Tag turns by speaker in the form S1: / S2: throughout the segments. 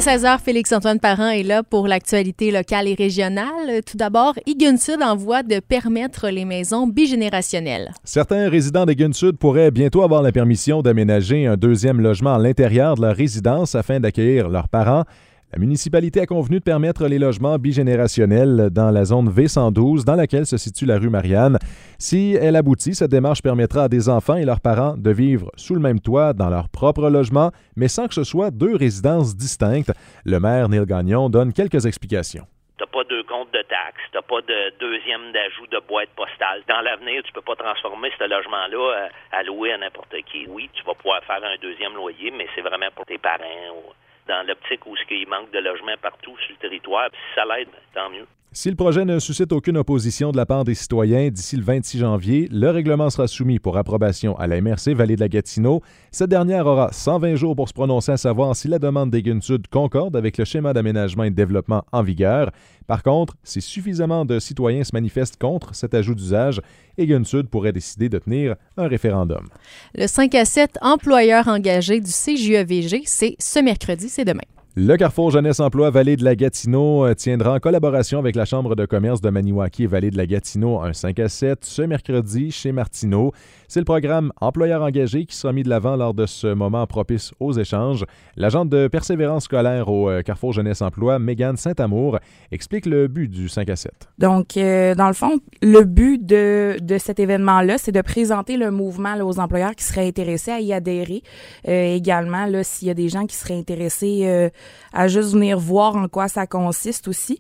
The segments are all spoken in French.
S1: 16h, Félix-Antoine Parent est là pour l'actualité locale et régionale. Tout d'abord, Egan Sud envoie de permettre les maisons bigénérationnelles.
S2: Certains résidents d'Egan Sud pourraient bientôt avoir la permission d'aménager un deuxième logement à l'intérieur de leur résidence afin d'accueillir leurs parents. La municipalité a convenu de permettre les logements bigénérationnels dans la zone V112, dans laquelle se situe la rue Marianne. Si elle aboutit, cette démarche permettra à des enfants et leurs parents de vivre sous le même toit dans leur propre logement, mais sans que ce soit deux résidences distinctes. Le maire Neil Gagnon donne quelques explications.
S3: T'as pas deux comptes de taxes, t'as pas de deuxième d'ajout de boîte postale. Dans l'avenir, tu peux pas transformer ce logement-là à louer à n'importe qui. Oui, tu vas pouvoir faire un deuxième loyer, mais c'est vraiment pour tes parents ou dans l'optique où il manque de logements partout sur le territoire. Puis si ça l'aide, tant mieux.
S2: Si le projet ne suscite aucune opposition de la part des citoyens, d'ici le 26 janvier, le règlement sera soumis pour approbation à la MRC Vallée de la Gatineau. Cette dernière aura 120 jours pour se prononcer à savoir si la demande d'Egan Sud concorde avec le schéma d'aménagement et de développement en vigueur. Par contre, si suffisamment de citoyens se manifestent contre cet ajout d'usage, Egan Sud pourrait décider de tenir un référendum.
S1: Le 5 à 7 employeurs engagés du CJEVG, c'est ce mercredi, c'est demain.
S2: Le Carrefour Jeunesse Emploi Vallée de la Gatineau tiendra en collaboration avec la Chambre de commerce de Maniwaki et Vallée de la Gatineau un 5 à 7 ce mercredi chez Martineau. C'est le programme Employeurs engagés qui sera mis de l'avant lors de ce moment propice aux échanges. L'agente de persévérance scolaire au Carrefour Jeunesse Emploi, Mégane Saint-Amour, explique le but du 5 à 7.
S4: Donc, dans le fond, le but de cet événement-là, c'est de présenter le mouvement là, aux employeurs qui seraient intéressés à y adhérer. Également, là, s'il y a des gens qui seraient intéressés à juste venir voir en quoi ça consiste aussi.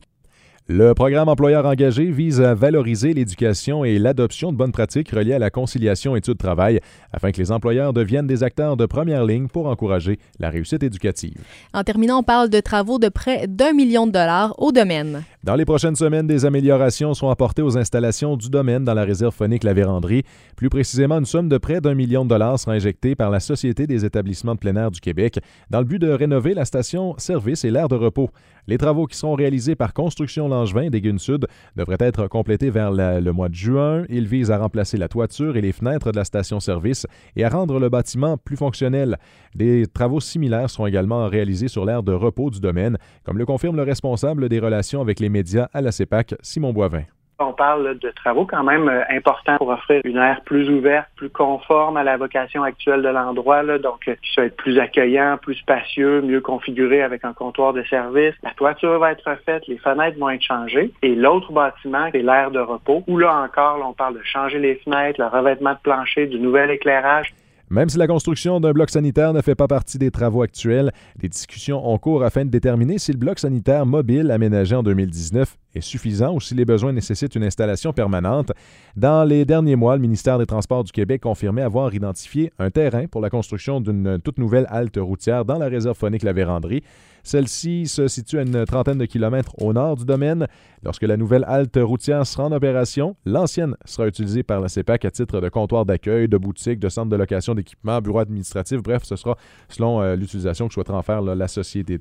S2: Le programme Employeurs engagés vise à valoriser l'éducation et l'adoption de bonnes pratiques reliées à la conciliation études-travail afin que les employeurs deviennent des acteurs de première ligne pour encourager la réussite éducative.
S1: En terminant, on parle de travaux de près d'1 million de dollars au domaine.
S2: Dans les prochaines semaines, des améliorations seront apportées aux installations du domaine dans la réserve phonique La Vérandrie. Plus précisément, une somme de près d'1 million de dollars sera injectée par la Société des établissements de plein air du Québec dans le but de rénover la station-service et l'aire de repos. Les travaux qui seront réalisés par Construction Langevin d'Egan Sud devraient être complétés vers le mois de juin. Ils visent à remplacer la toiture et les fenêtres de la station-service et à rendre le bâtiment plus fonctionnel. Des travaux similaires seront également réalisés sur l'aire de repos du domaine, comme le confirme le responsable des relations avec les médias à la CEPAC, Simon Boivin.
S5: On parle de travaux quand même importants pour offrir une aire plus ouverte, plus conforme à la vocation actuelle de l'endroit, là, donc qui va être plus accueillant, plus spacieux, mieux configuré avec un comptoir de service. La toiture va être refaite, les fenêtres vont être changées. Et l'autre bâtiment, c'est l'aire de repos, où là encore, on parle de changer les fenêtres, le revêtement de plancher, du nouvel éclairage.
S2: Même si la construction d'un bloc sanitaire ne fait pas partie des travaux actuels, des discussions ont cours afin de déterminer si le bloc sanitaire mobile aménagé en 2019 est suffisant ou si les besoins nécessitent une installation permanente. Dans les derniers mois, le ministère des Transports du Québec confirmait avoir identifié un terrain pour la construction d'une toute nouvelle halte routière dans la réserve phonique La Vérandrie. Celle-ci se situe à une trentaine de kilomètres au nord du domaine. Lorsque la nouvelle halte routière sera en opération, l'ancienne sera utilisée par la CEPAC à titre de comptoir d'accueil, de boutique, de centre de location d'équipement, bureau administratif. Bref, ce sera selon l'utilisation que souhaitera en faire la société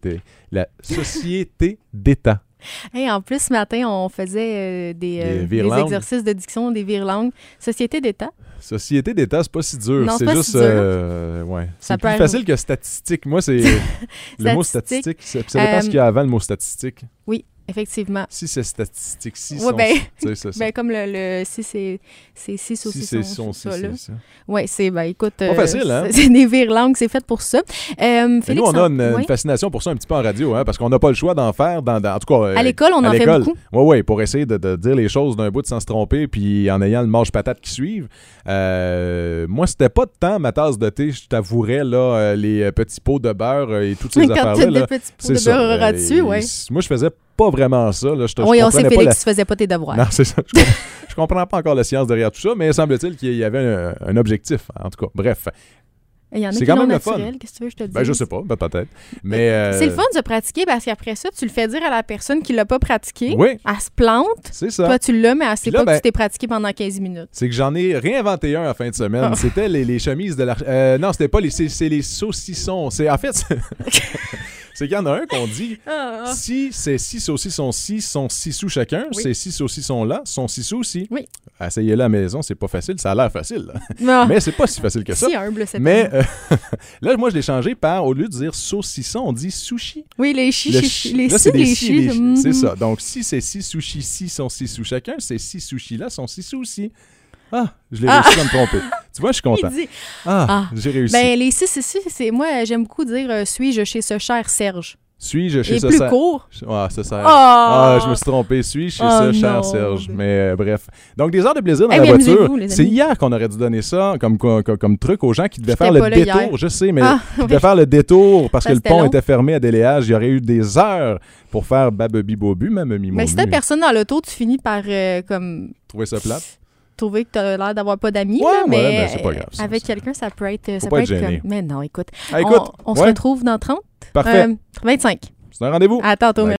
S2: d'État.
S1: Hey, en plus, ce matin, on faisait des exercices de diction, des virelangues. Société d'État.
S2: Société d'État, c'est pas si dur.
S1: Non,
S2: c'est
S1: pas
S2: juste.
S1: si
S2: ouais. C'est plus facile que statistique. Moi, c'est le mot statistique. Ça dépend ce qu'il y a avant le mot statistique.
S1: Oui. Effectivement.
S2: Si c'est statistique, si
S1: c'est
S2: ça.
S1: Ben, comme le si c'est 6 ou 6
S2: ça.
S1: Oui, c'est, écoute...
S2: Pas facile, hein?
S1: C'est des virelangues, c'est fait pour ça. Félix,
S2: nous, on a une fascination pour ça un petit peu en radio, hein, parce qu'on n'a pas le choix d'en faire, en tout cas...
S1: à l'école, on en fait beaucoup.
S2: Oui, pour essayer de dire les choses d'un bout sans se tromper, puis en ayant le mange-patate qui suivent. Moi, c'était pas de temps, ma tasse de thé, je t'avouerais, là, les petits pots de beurre et toutes ces affaires-là.
S1: Quand t'as des petits pots de beurre là-dessus, oui.
S2: Moi, je faisais pas vraiment ça. Là.
S1: Oui, on sait, Félix, tu faisais pas tes devoirs.
S2: Non, c'est ça. Je comprends pas encore la science derrière tout ça, mais semble-t-il qu'il y avait un objectif. En tout cas, bref.
S1: Il y en a
S2: c'est
S1: qui
S2: quand
S1: l'ont
S2: même
S1: naturel, qu'est-ce que tu veux que je te dise?
S2: Ben, je sais pas, peut-être. Mais
S1: c'est le fun de pratiquer parce qu'après ça, tu le fais dire à la personne qui l'a pas pratiqué.
S2: Oui.
S1: Elle se plante.
S2: C'est ça.
S1: Toi, tu l'as, mais elle sait pas que tu t'es pratiqué pendant 15 minutes.
S2: C'est que j'en ai réinventé un en fin de semaine. C'était les chemises de la... non, c'était pas c'est les saucissons. En fait... c'est qu'il y en a un qu'on dit si c'est 6 saucissons sont 6 sous chacun, c'est 6 saucissons là, sont 6 sous aussi.
S1: Oui.
S2: Essayez-le à la maison, c'est pas facile, ça a l'air facile.
S1: Non.
S2: Mais c'est pas si facile que ça.
S1: Si humble, c'est
S2: Mais là, moi, je l'ai changé par, au lieu de dire saucisson, on dit sushi.
S1: Oui, les chichis.
S2: Là, c'est des si, c'est ça. Donc, si c'est 6 sushis ici sont 6 sous chacun, c'est 6 sushis là sont 6 sous aussi. Ah, je l'ai réussi à me tromper. Tu vois, je suis content. J'ai réussi.
S1: Ben, les 6 ici, c'est moi, j'aime beaucoup dire suis-je chez ce cher Serge.
S2: Suis-je chez ce
S1: plus court.
S2: Ah, ça sert. Je me suis trompé. Suis-je chez ce cher Serge. Mais bref. Donc, des heures de plaisir dans la voiture. C'est hier qu'on aurait dû donner ça comme truc aux gens qui devaient faire le détour. Hier. Je sais, mais qui devaient faire le détour parce que le pont était fermé à délayage. Il y aurait eu des heures pour faire babebi bobu, même mimo.
S1: Mais si t'as personne dans l'auto, tu finis par comme...
S2: Trouver ça plate.
S1: Trouver que tu as l'air d'avoir pas d'amis,
S2: mais c'est pas grave.
S1: Avec quelqu'un, ça peut être...
S2: Faut pas être gêné.
S1: Mais non, écoute.
S2: Ah, écoute
S1: on se retrouve dans 30.
S2: Parfait.
S1: 25.
S2: C'est un rendez-vous.
S1: À tantôt.